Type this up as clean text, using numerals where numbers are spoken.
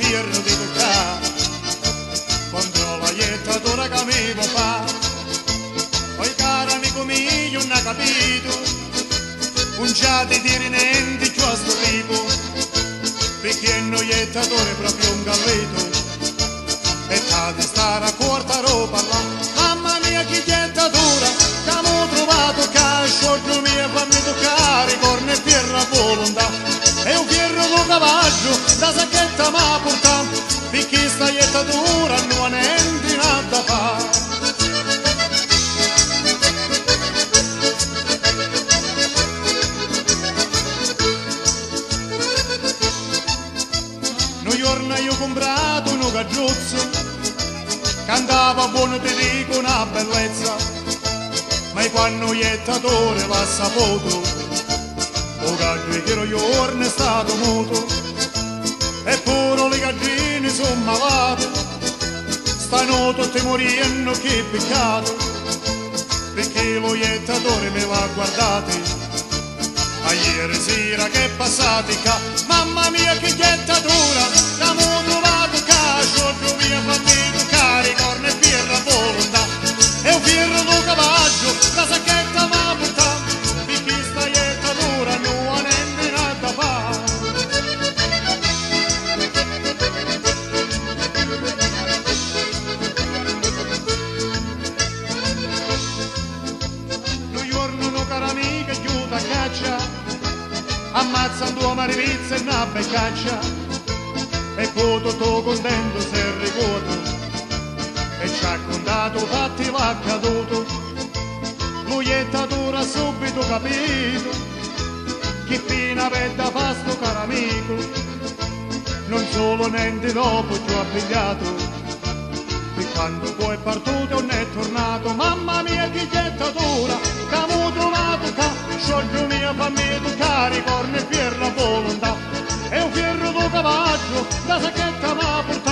fierro di toccare contro la iettatura che mi può fare. Poi caro amico mio non ha capito, un già di dire niente più a sto tipo, perché il noiettatore è proprio un galletto e t'ha di stare a corta roba là. Mamma mia che iettatura, che abbiamo trovato cascio mio, fammi toccare corna e fierro a volontà. E un fierro do cavallo da sacchetta ma portando, perché sta iettatura non ha niente da fare. Un giorno io ho comprato un caggiuzzo, cantava buono ti dico una bellezza, ma quando iettatore l'ha saputo, o caggio che io giorno è stato muto, eppure le gaggine sono malate, stanno tutte morendo che peccato, perché lo iettatore me l'ha guardate. A ieri sera che è passati qua, mamma mia che iettatura, l'abbiamo trovato cascio, mia fammi toccare corna e fierro a volontà. E un fierro do cavallo, la sacchetta ma portando, perché sta iettatura non ha niente da fare. Un giorno una cara amica chiude a caccia, ammazza due marivizze e una beccaccia, e poi tutto contento si è ricordato e ci ha contato fatti l'accaduto. Lui iettatura ha subito capito che fine aveva fa sto caro amico, non solo niente dopo ci ho abbigliato, e quando poi è partito non è tornato. Mamma mia che iettatura, che abbiamo trovato qua, scioglio mia fammi toccare corna e fierro a volontà. E un fierro do cavallo, la sacchetta ma portato,